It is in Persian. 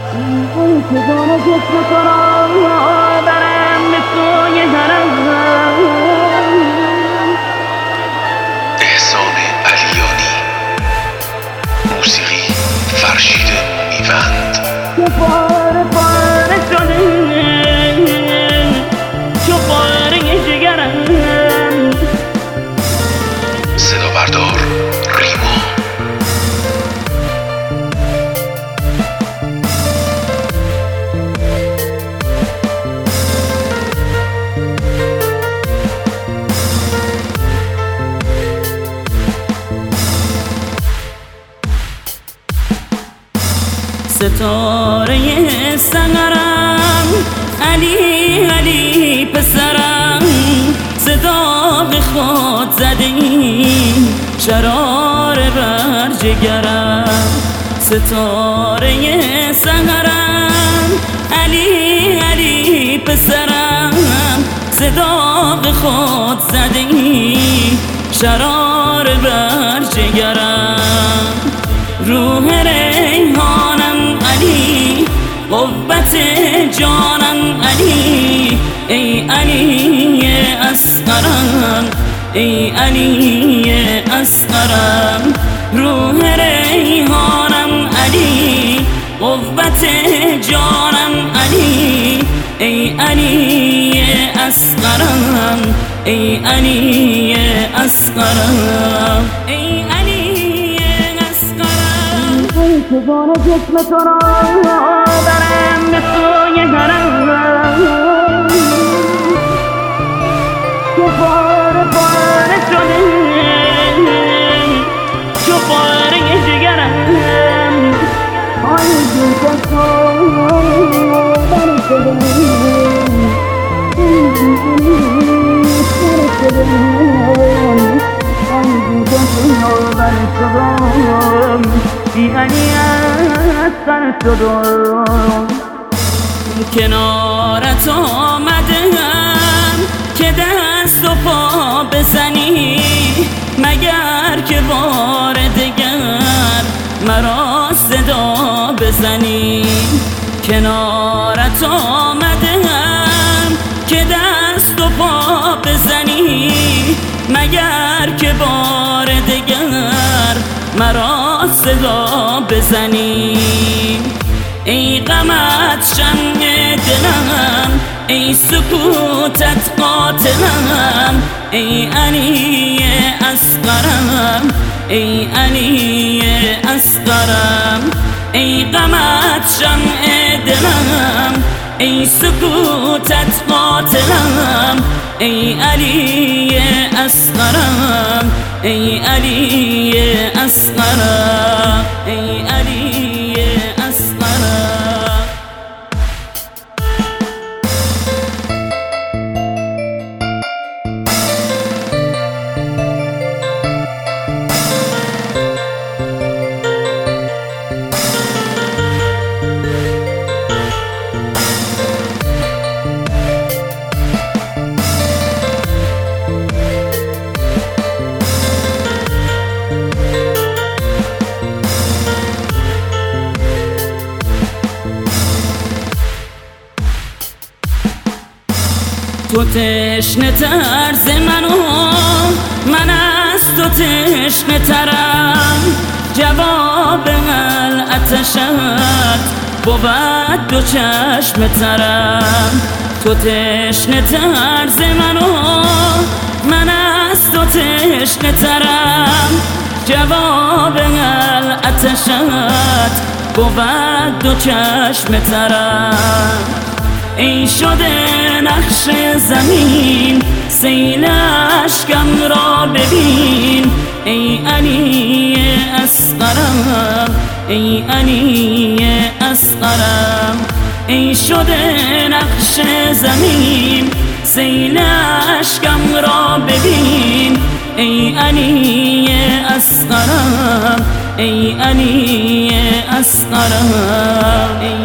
چگونه جسم تو را برم به سوی درم. احسان علیانی، موسیقی فرشید میوند. که پاره پاره شده چو پاره جگرم. صدا بردار ریما. ستاره سحرم علی علی پسرم، صداق خود زدی شرار بر جگرم. ستاره سحرم علی علی پسرم، صداق خود زدی شرار بر جگرم. روح ریحانم علی، قوت جانم علی، ای علی اصغرم، ای علی اصغرم. روح ریحانم علی، قوت جانم علی، ای علی اصغرم، ای علی اصغرم، ای علی. چگونه جسم تو را برم به سوی درم. چو پاره پاره شده چو پاره جگرم. آی جون تو بر شده علی اصغر شدم. کنارت آمدم که دست و پا بزنی، مگر که بار دگر مرا صدا بزنی. کنارت آمدم که دست و پا بزنی، مگر که بار دگر مرا صدا بزنی. ای غمت شمع دلم، ای سکوتت قاتلم، ای علی اصغرم، ای علی اصغرم. ای غمت شمع دلم، ای سکوتت قاتلم، ای علی اصغرم، ای علی اصغرم، ای علی اصغرم. تو تشنه تر ز منو، من از تو تشنه ترم. جواب آتشت بود دو چشم ترم. تو تشنه تر ز منو، من از تو تشنه ترم. جواب آتشت بود دو چشم ترم. ای شده نقش زمین، سیل اشکم را ببین، ای علی اصغرم، ای علی اصغرم. ای شده نقش زمین، سیل اشکم را ببین، ای علی اصغرم، ای علی اصغرم.